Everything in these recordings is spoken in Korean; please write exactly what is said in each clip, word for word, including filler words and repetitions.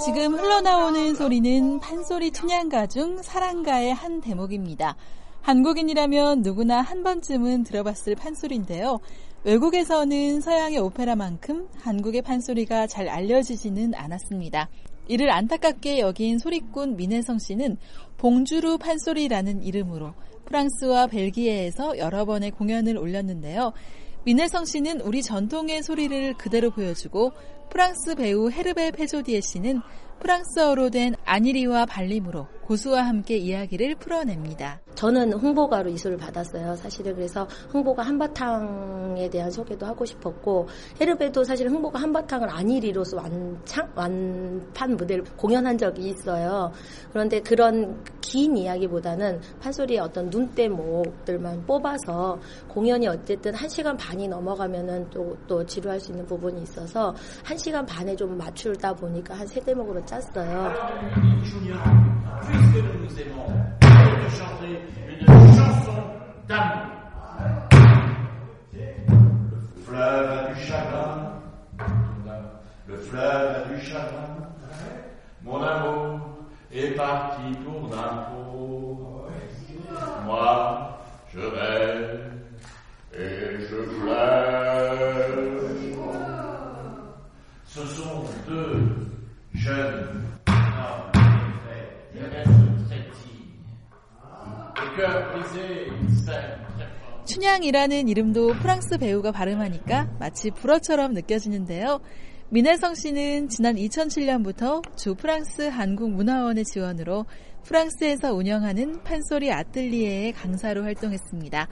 지금 흘러나오는 소리는 판소리 춘향가 중 사랑가의 한 대목입니다. 한국인이라면 누구나 한 번쯤은 들어봤을 판소리인데요. 외국에서는 서양의 오페라만큼 한국의 판소리가 잘 알려지지는 않았습니다. 이를 안타깝게 여긴 소리꾼 민혜성 씨는 봉주루 판소리라는 이름으로 프랑스와 벨기에에서 여러 번의 공연을 올렸는데요. 민혜성 씨는 우리 전통의 소리를 그대로 보여주고 프랑스 배우 헤르베 페조디에 씨는 프랑스어로 된 아니리와 발림으로 고수와 함께 이야기를 풀어냅니다. 저는 홍보가로 이수를 받았어요. 사실은 그래서 홍보가 한바탕에 대한 소개도 하고 싶었고 헤르베도 사실 홍보가 한바탕을 아니리로서 완창, 완판 무대를 공연한 적이 있어요. 그런데 그런 긴 이야기보다는 판소리의 어떤 눈대목들만 뽑아서 공연이 어쨌든 한 시간 반이 넘어가면은 또, 또 지루할 수 있는 부분이 있어서 한 시간 반에 좀 맞추다 보니까 한 세 대목으로 짰어요. Puisque nous nous aimons, de chanter une chanson d'amour. Le fleuve a du chagrin, le fleuve a du chagrin, mon amour est parti pour d'impôt. Moi, je rêve et je pleure. Ce sont deux jeunes 춘향이라는 이름도 프랑스 배우가 발음하니까 마치 불어처럼 느껴지는데요. 민혜성 씨는 지난 이천칠 년부터 주 프랑스 한국문화원의 지원으로 프랑스에서 운영하는 판소리 아뜰리에의 강사로 활동했습니다.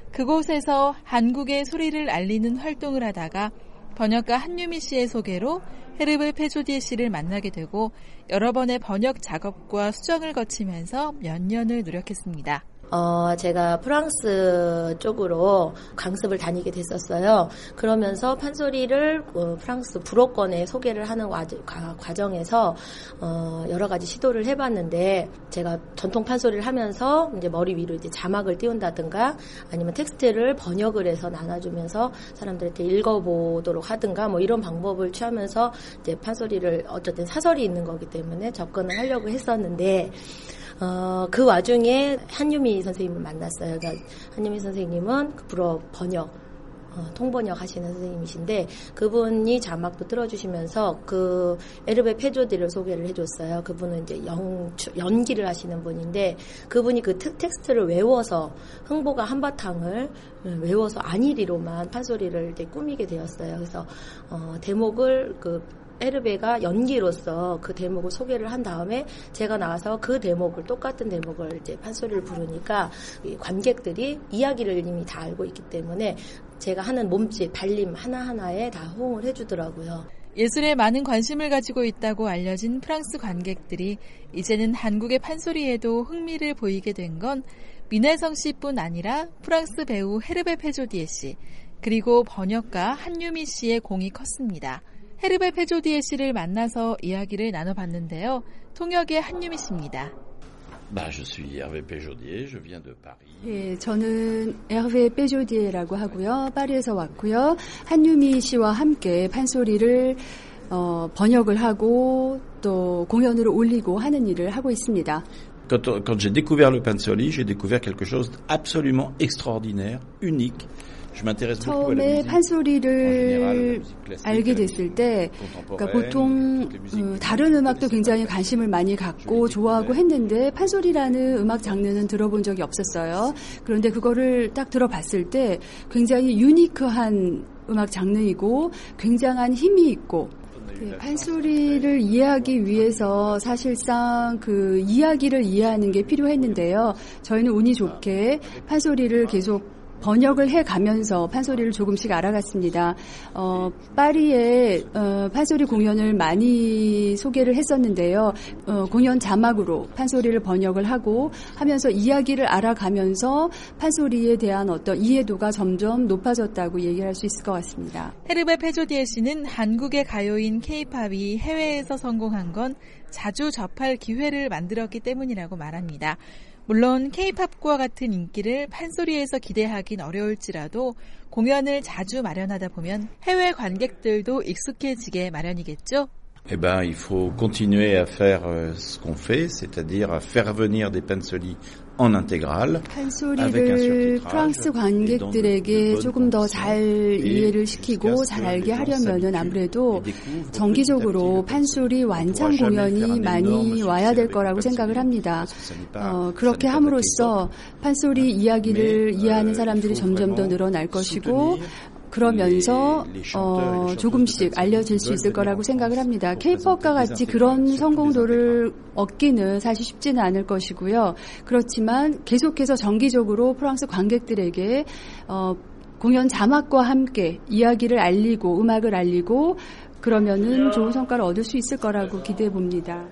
그곳에서 한국의 소리를 알리는 활동을 하다가 번역가 한유미 씨의 소개로 헤르베 페조디에 씨를 만나게 되고 여러 번의 번역 작업과 수정을 거치면서 몇 년을 노력했습니다. 어, 제가 프랑스 쪽으로 강습을 다니게 됐었어요. 그러면서 판소리를 어, 프랑스 불어권에 소개를 하는 와, 과정에서 어, 여러 가지 시도를 해봤는데 제가 전통 판소리를 하면서 이제 머리 위로 이제 자막을 띄운다든가 아니면 텍스트를 번역을 해서 나눠주면서 사람들한테 읽어보도록 하든가 뭐 이런 방법을 취하면서 이제 판소리를 어쨌든 사설이 있는 거기 때문에 접근을 하려고 했었는데 어, 그 와중에 한유미 선생님을 만났어요. 그러니까 한유미 선생님은 불어 번역, 어, 통번역 하시는 선생님이신데 그분이 자막도 틀어주시면서 그 에르베 페조디를 소개를 해줬어요. 그분은 이제 영, 연기를 하시는 분인데 그분이 그 텍스트를 외워서 흥보가 한바탕을 외워서 아니리로만 판소리를 이제 꾸미게 되었어요. 그래서 어, 대목을 그 에르베가 연기로서 그 대목을 소개를 한 다음에 제가 나와서 그 대목을 똑같은 대목을 이제 판소리를 부르니까 관객들이 이야기를 이미 다 알고 있기 때문에 제가 하는 몸짓, 발림 하나하나에 다 호응을 해주더라고요. 예술에 많은 관심을 가지고 있다고 알려진 프랑스 관객들이 이제는 한국의 판소리에도 흥미를 보이게 된 건 민혜성 씨뿐 아니라 프랑스 배우 헤르베 페조디에 씨 그리고 번역가 한유미 씨의 공이 컸습니다. 헤르베 페조디에 씨를 만나서 이야기를 나눠봤는데요. 통역의 한유미 씨입니다. Bah, je suis Hervé Péjaudier, je viens de Paris. 예, 저는 에르베 페조디에라고 하고요. 파리에서 왔고요. 한유미 씨와 함께 판소리를 어, 번역을 하고 또 공연으로 올리고 하는 일을 하고 있습니다. Quand, quand j'ai découvert le pansori, j'ai découvert quelque chose d'absolument extraordinaire, unique. 처음에 판소리를 알게 됐을 때 그러니까 보통 다른 음악도 굉장히 관심을 많이 갖고 좋아하고 했는데 판소리라는 음악 장르는 들어본 적이 없었어요. 그런데 그거를 딱 들어봤을 때 굉장히 유니크한 음악 장르이고 굉장한 힘이 있고 네, 판소리를 이해하기 위해서 사실상 그 이야기를 이해하는 게 필요했는데요. 저희는 운이 좋게 판소리를 계속 번역을 해가면서 판소리를 조금씩 알아갔습니다. 어, 파리에 어, 판소리 공연을 많이 소개를 했었는데요. 어, 공연 자막으로 판소리를 번역을 하고 하면서 이야기를 알아가면서 판소리에 대한 어떤 이해도가 점점 높아졌다고 얘기할 수 있을 것 같습니다. 헤르베 페조디에 씨는 한국의 가요인 K-팝이 해외에서 성공한 건 자주 접할 기회를 만들었기 때문이라고 말합니다. 물론 K-팝과 같은 인기를 판소리에서 기대하긴 어려울지라도 공연을 자주 마련하다 보면 해외 관객들도 익숙해지게 마련이겠죠? Eh ben, il faut continuer à faire ce qu'on fait, c'est-à-dire à faire venir des Pansori en intégrale. 판소리를 프랑스 관객들에게 조금 더 잘 이해를 시키고 잘 알게 하려면은 아무래도 정기적으로 판소리 완창 공연이 많이 와야 될 거라고 생각을 합니다. 어, 그렇게 함으로써 판소리 이야기를 이해하는 사람들이 점점 더 늘어날 것이고 그러면서 어, 조금씩 알려질 수 있을 거라고 생각을 합니다. 케이팝과 같이 그런 성공도를 얻기는 사실 쉽지는 않을 것이고요. 그렇지만 계속해서 정기적으로 프랑스 관객들에게 어, 공연 자막과 함께 이야기를 알리고 음악을 알리고 그러면은 좋은 성과를 얻을 수 있을 거라고 기대해 봅니다.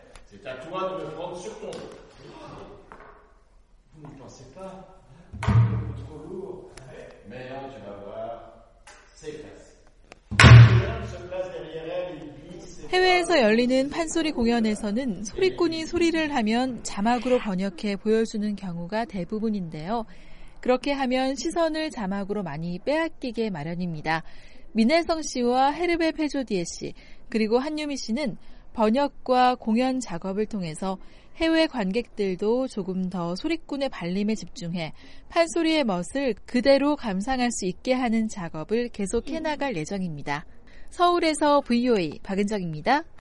해외에서 열리는 판소리 공연에서는 소리꾼이 소리를 하면 자막으로 번역해 보여주는 경우가 대부분인데요. 그렇게 하면 시선을 자막으로 많이 빼앗기게 마련입니다. 민혜성 씨와 헤르베 페조디에 씨 그리고 한유미 씨는 번역과 공연 작업을 통해서 해외 관객들도 조금 더 소리꾼의 발림에 집중해 판소리의 멋을 그대로 감상할 수 있게 하는 작업을 계속해 나갈 예정입니다. 서울에서 브이오에이 박은정입니다.